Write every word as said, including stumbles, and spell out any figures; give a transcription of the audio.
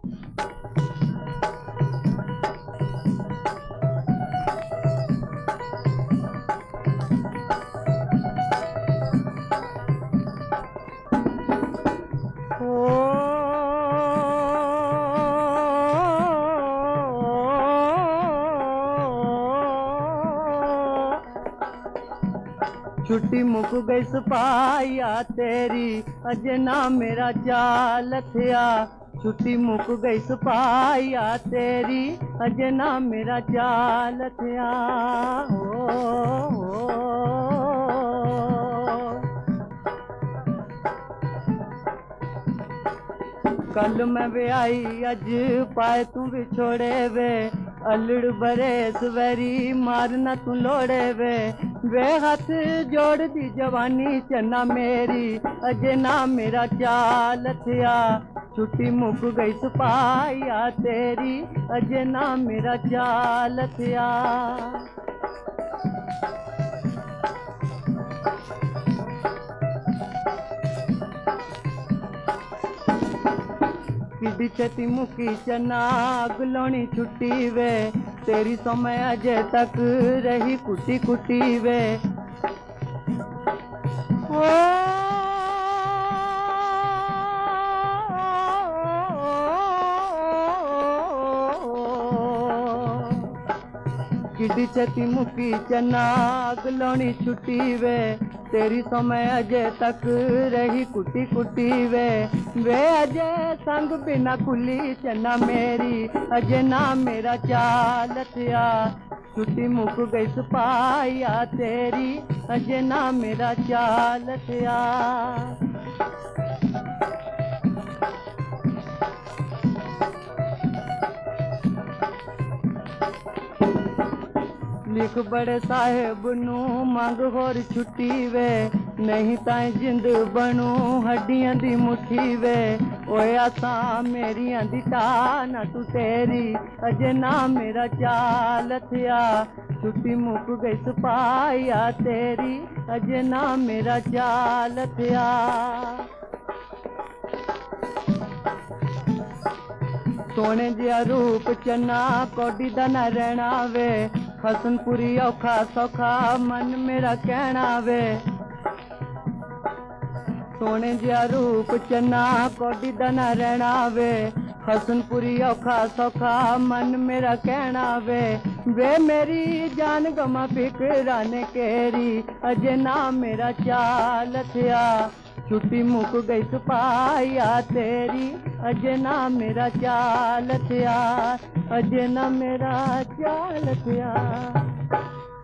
छुट्टी मुक गई सपाया तेरी अजे ना मेरा चाल थिया। छुट्टी मुक गई सपाया तेरी अजे ना मेरा चाल थिया। ओ, ओ, कल मैं ब्याई अज पाए तू बिछोड़े वे। अल्लड़ बरे सवेरी मारना तू लोड़े वे। वे हाथ जोड़ दी जवानी चन्ना मेरी अजे ना मेरा चाल थिया। छुट्टी मुक गई सपाया तेरी अजे ना मेरा चाल थिया। किडी छती मुकी चना अगलोनी छुट्टी वे। तेरी समय अजे तक रही कुटी कुटी वे। ओ, किडी छती मुकी चना अगलोनी छुट्टी वे। तेरी समय अजे तक रही कुटी कुटी वे। वे अजे संग बिना खुली चना मेरी अजे ना मेरा चाल थिया। छुट्टी मुक गई सपाया तेरी अजे ना मेरा चाल थिया। लिख बड़े साहेब नू मंग होर छुट्टी वे। नहीं ताई जिंद बनू हड्डियां दी मुट्ठी वे। ओए आसा मेरियां दी टाना तू तेरी अजे ना मेरा चाल थिया। छुट्टी मुक गई सपाया तेरी अजे ना मेरा चाल थिया। सोने जिया रूप चन्ना कोडी दा ना रहना वे। हसनपुरी औखा सौखा मन मेरा कहना वे। सोने जिया रूप चन्ना कोडी दा ना रहना वे। हसनपुरी औखा सौखा मन मेरा कहना वे। वे मेरी जान गमा फिकराने केरी अजे ना मेरा चाल थिया। छुट्टी मुक गई सपाया तेरी अजे ना मेरा चाल थिया। अजे ना मेरा चाल थिया।